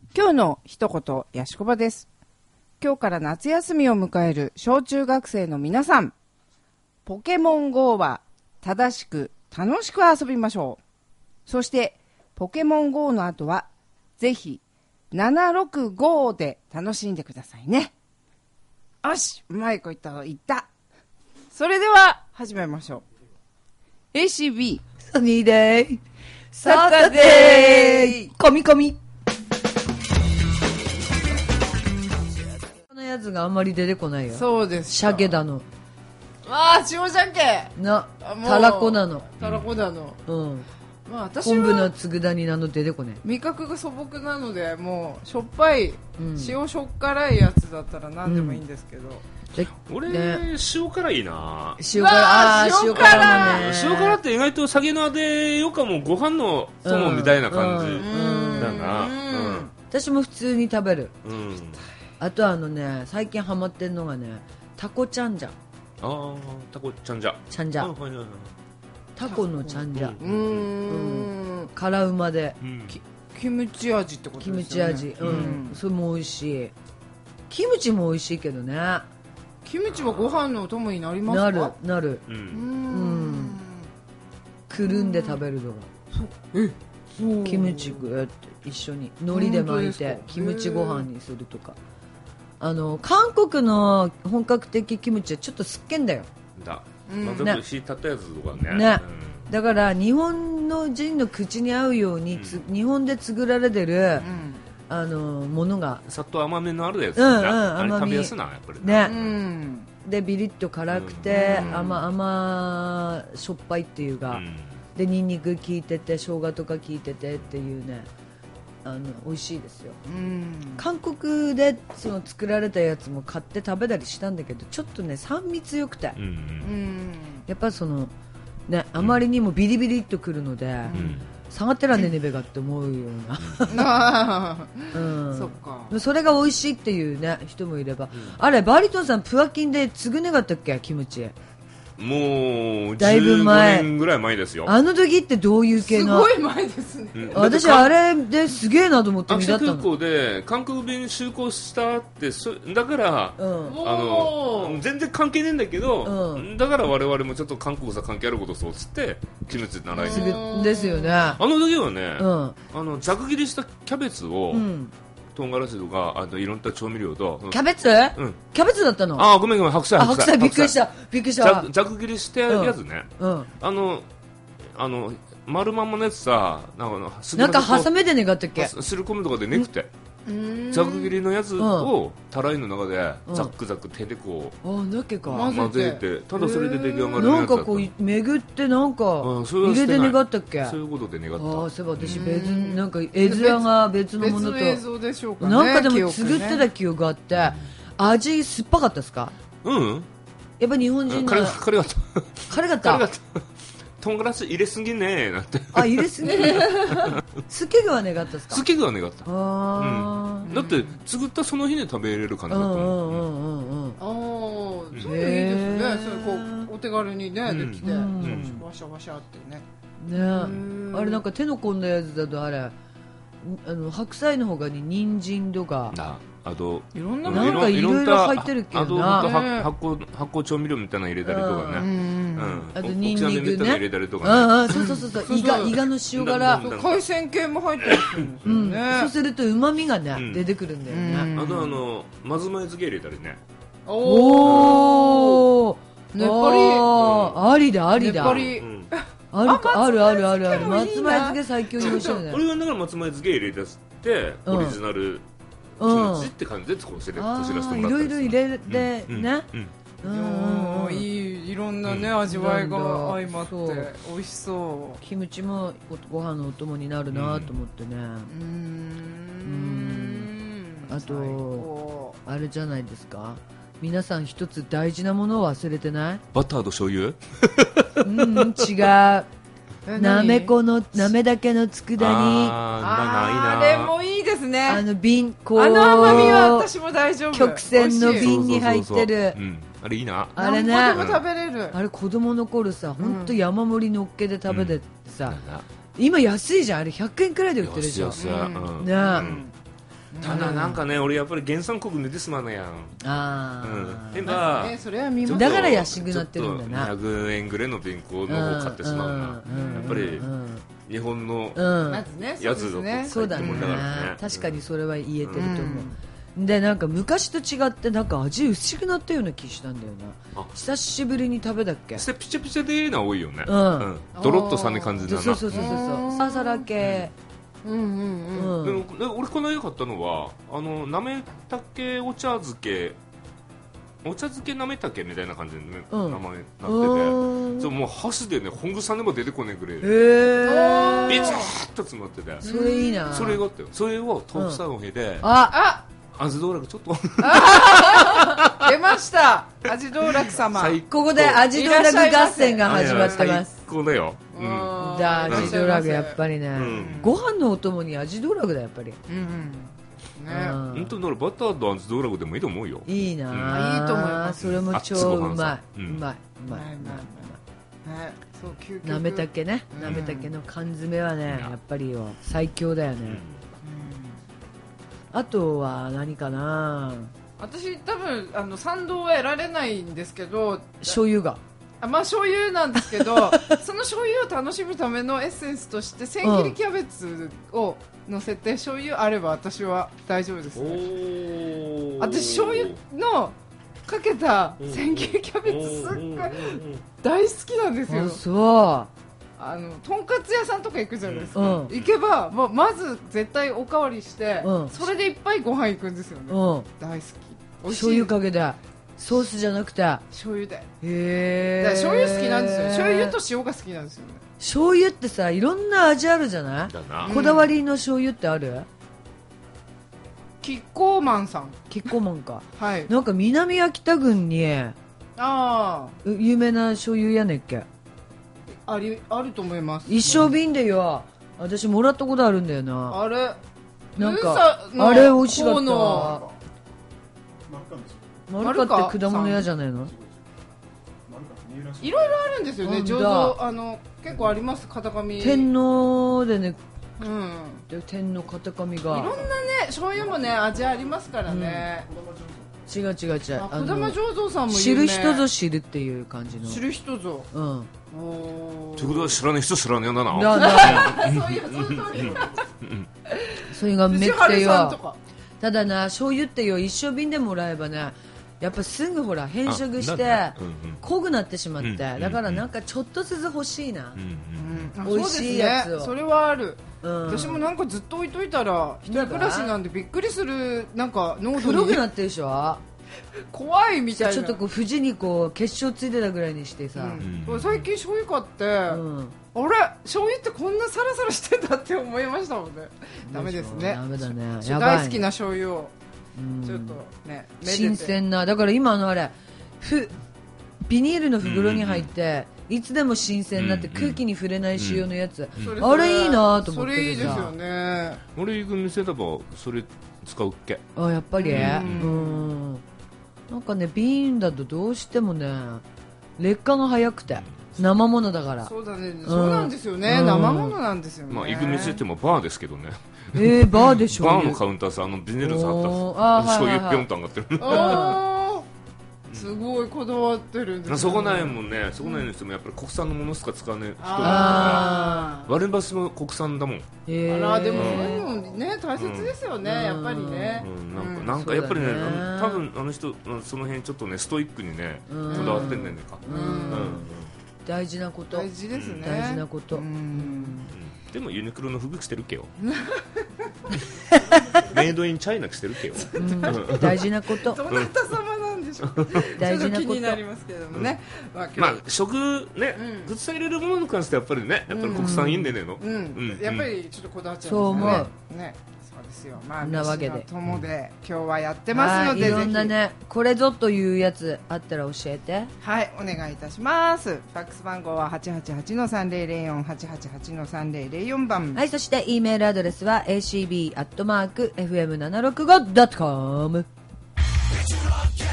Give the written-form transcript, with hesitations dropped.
今日の一言、やしこばです。今日から夏休みを迎える小中学生の皆さん、ポケモン GO は正しく楽しく遊びましょう。そしてポケモン GO の後はぜひ765で楽しんでくださいね。よし、うまい子言った。それでは始めましょう。 ACB サニーデイサタデーコミコミ。このやつがあんまり出てこないよ。 そうです。 鮭だのああ、塩鮭な、たらこなの。 たらこだの。 うん。 まあ私昆布のはつぐだになの出てこね。 味覚が素朴なので、もうしょっぱい、 うん塩しょっ辛いやつだったら何でもいいんですけど、 俺、 ね塩辛いな。 塩辛、塩辛もね。 塩辛って意外と酒のあてよかもご飯の友みたいな感じだな。 私も普通に食べる。 うん。 あと最近ハマってんのがね、タコちゃんじゃ。 ああ、タコちゃんじゃ。 ちゃんじゃ。 はいはいはい。 タコのちゃんじゃ。辛うまで。 キムチ味ってことキですよね。 ムチ味。それも美味しい。キムチも美味しいけどね。 キムチはご飯のお供になりますか？ なる。くるんで食べるのが。キムチグって一緒に海苔で巻いてキムチご飯にするとか。韓国の本格的キムチはちょっとすっけんだよ。 だ。まず火立ったやつとかね。 ね。だから日本の人の口に合うように日本で作られてるものがさっと甘めのあるやつあれ食べやすいな、やっぱりね。でビリッと辛くて甘しょっぱいっていうか、でニンニク効いてて生姜とか効いててっていうね、美味しいですよ。韓国で作られたやつも買って食べたりしたんだけど、ちょっとね酸味強くて、やっぱね、あまりにもビリビリっとくるので、下がってらんねねべがって思うようなそっか。 それが美味しいっていうね人もいれば、あれバリトンさんプワキンでつぐねがったっけ、キムチ。 もうだいぶ前 15年ぐらい前ですよ。 あの時ってどういう系の？ すごい前ですね。 私あれですげえなと思って見たったの。 空港で韓国便就航したってだから、全然関係ねえんだけど、だから我々もちょっと韓国さ関係あることそうっつってキムチ習いにですよね。 あの時はね、ざく切りしたキャベツを、唐辛子とかいろんな調味料とキャベツ？キャベツだったの？ ごめん白菜びっくりしたざく切りしてやつね。丸まんまのやつさ、 なんかハサミでねがったっけ？ すり込むとかでねくてざく切りのやつをたらいの中でザックザク手でこうだけか混ぜて、ただそれで出来上がるやつだった。 なんかこう巡ってなんか入れで願ったっけ？ そういうことで願った。 そういえば私別なんか絵面が別のものと別の映像でしょうかね。 なんかでも作ってた記憶があって、味酸っぱかったですか？やっぱ日本人のカレかった唐辛子入れすぎねーなんて。 入れすぎねすけ具は願ったですか？ すけ具は願った。だって作ったその日に食べれる感じだったの。 それいいですね。それこうお手軽にねできて、ワシャワシャってね。 あれなんか手の込んだやつだとあれ白菜の他に人参とかあといろんななんかいろいろ入ってるけどな。 発酵調味料みたいなの入れたりとかね。 あとニンニクね。 入れたりとかね。 そうイガの塩辛。 海鮮系も入ってるんですよね。 そうすると旨味がね出てくるんだよね。 あとまずまい漬け入れたりね。 おー、 ねっぱりありだ。 ねっぱりある松前漬け最強に美味しいね。 俺はだから松前漬け入れ出してオリジナルキムチって感じでこしらせてもらったり。 いろいろ入れてね。 いろんなね味わいが相まって美味しそう。 キムチもご飯のお供になるなと思ってね。あとあれじゃないですか、皆さん一つ大事なものを忘れてない？ バターと醤油？ 違う。なめこのなめだけの佃煮。 あれもいいですね。 瓶甘みは私も大丈夫。 曲線の瓶に入ってる。 あれいいな。 あれね。 何個でも食べれる。 あれ子供の頃さ、本当山盛りのっけで食べてさ、今安いじゃん、あれ100円くらいで売ってるでしょ。 ただなんかね、俺やっぱり原産国抜いてすまんのやん。 ああ。でまあそれは見ます。 だから安くなってるんだな。 200円ぐらいの便行の方買ってしまうな。やっぱり日本のやつだと。 そうだね。確かにそれは言えてると思う。でなんか昔と違ってなんか味薄くなったような気したんだよな。久しぶりに食べたっけ。 ピチャピチャでいいのは多いよね。ドロッとさね感じだな。 そうササラ系。 でも俺この間買ったのはなめたけお茶漬けなめたけみたいな感じでね、名前になってて、もう箸でね本草でも出てこねえぐらいビツッと詰まってて、 それいいな。 それがあったよ。それを豆腐さんのへで味道楽ちょっと出ました味道楽様。 ここで味道楽合戦が始まってます。 最高だよ。 味道楽やっぱりね、ご飯のお供に味道楽だやっぱり。 本当にバターと味道楽でもいいと思うよ。 いいな。いいと思います。それも超うまい。なめたけね、なめたけの缶詰はねやっぱり最強だよね。あとは何かな。 私多分賛同は得られないんですけど、 醤油が醤油なんですけどその醤油を楽しむためのエッセンスとして千切りキャベツを乗せて醤油あれば私は大丈夫ですね。私醤油のかけた千切りキャベツすっごい大好きなんですよ。 そうとんかつ屋さんとか行くじゃないですか、行けばまず絶対おかわりして、それでいっぱいご飯行くんですよね。大好き。 醤油かけてソースじゃなくて醤油で。醤油好きなんですよ。醤油と塩が好きなんですよね。 醤油ってさいろんな味あるじゃない。こだわりの醤油ってある？ キッコーマンさん。 キッコーマンか。 はい。 なんか南秋田郡に有名な醤油やねっけ。 あると思います。 一升瓶でよ。私もらったことあるんだよな。 あれなんかあれ美味しかった。マルカって果物屋じゃないの？ いろいろあるんですよね。醸造結構あります。型紙。 天皇でね。天皇型紙が。 いろんなね醤油もね味ありますからね。 違う。 児玉醸造さんも知る人ぞ知るっていう感じの。 知る人ぞ。 ということは知らない人知らねえんだな。 それがめっちゃよ。ただな醤油ってよ一升瓶でもらえばね。やっぱすぐほら変色して濃くなってしまって、だからなんかちょっとずつ欲しいな。美味しいやつを。 それはある。私もなんかずっと置いといたら一人暮らしなんでびっくりする。なんか濃度に黒くなってるでしょ。 怖いみたいな。 ちょっとこう縁にこう結晶ついてたぐらいにしてさ。 最近醤油買って、あれ醤油ってこんなサラサラしてたって思いましたもんね。ダメですね。 ダメだね。 大好きな醤油をちょっとね新鮮な。だから今あれビニールの袋に入っていつでも新鮮になって空気に触れない仕様のやつ、あれいいなと思って。 それいいですよね。 俺行く店だばそれ使うっけ。 やっぱりなんかね瓶だとどうしてもね劣化が早くて生ものだから。 そうだね。そうなんですよね。生ものなんですよね。 行く店ってもバーですけどね。 バーでしょ。 バーのカウンターさビニールさあった醤油ピョンと上がってる。 すごいこだわってるんです。 そこないもんね。そこないにしてもやっぱり国産のものしか使わない人だ。割れ箸も国産だもん。 あらでもそういうのね大切ですよね。やっぱりね。 なんかやっぱりね多分あの人その辺ちょっとねストイックにねこだわってんねんねか。 大事なこと。 大事ですね。 大事なこと。 でもユニクロの服着てるけよ。メイドインチャイナ着てるけよ。 大事なこと。 どなた様なんでしょう。 大事なこと。 気になりますけれどもね。 食ねグッズ入れるものに関してやっぱりねやっぱり国産いいんでねの。 やっぱりちょっとこだわっちゃう。 そう思う。 ね。ですよ。 なわけで友で今日はやってますので、 いろんなねこれぞというやつあったら教えて。 はいお願いいたします。ファックス番号は 888-3004 888-3004 番。 はい。そして E メールアドレスは acb@fm765.com。